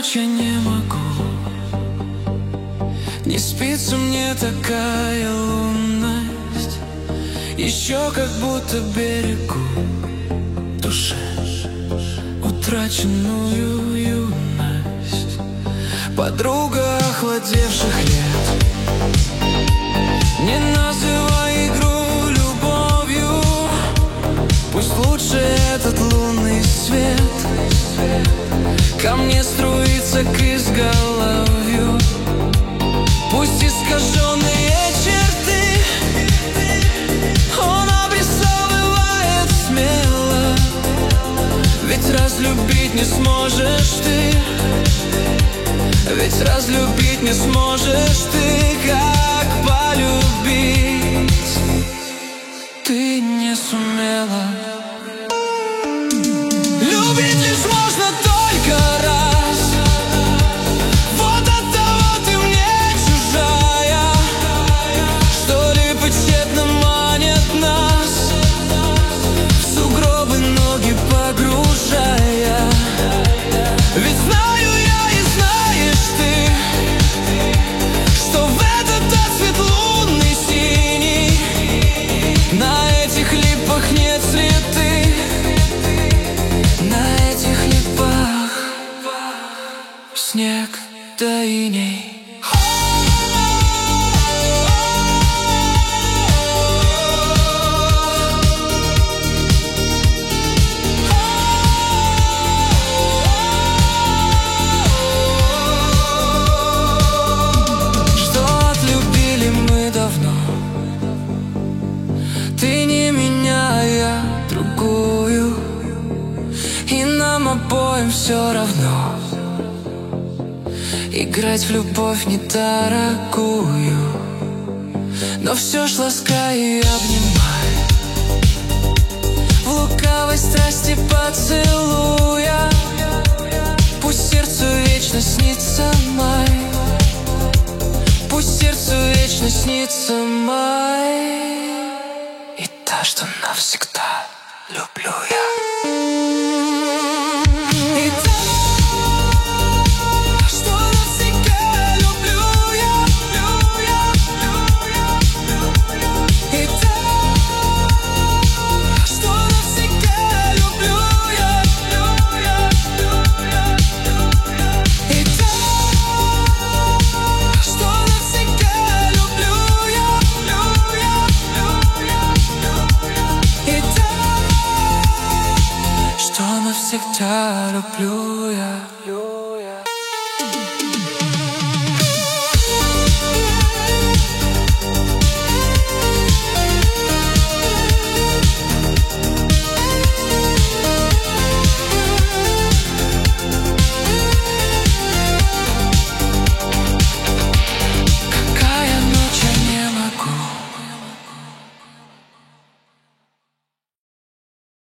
ночь я не могу. Не спится мне такая лунность. Еще как будто берегу душе утраченную юность. Подруга охладевших лет, не называй игру любовью. Пусть лучше этот лунный свет ко мне струится к изголовью. Пусть искаженные черты он обрисовывает смело, ведь разлюбить не сможешь ты, ведь разлюбить не сможешь ты, как полюбить ты не сумела. Любить лишь можно только раз. Вот оттого ты мне чужая, что липы тщетно манят нас в сугробы ноги погружая. Ведь знаю я и знаешь ты, что в этот отцвет лунный синий на этих липах нет цветы. На этих липах снег да иней. Что отлюбили мы давно, ты не меня, а я другую, и нам обоим все равно играть в любовь недорогую. Но все ж ласкай и обнимай, в лукавой страсти поцелуя. Пусть сердцу вечно снится май, пусть сердцу вечно снится май, и та, что навсегда люблю я. Всегда люблю я.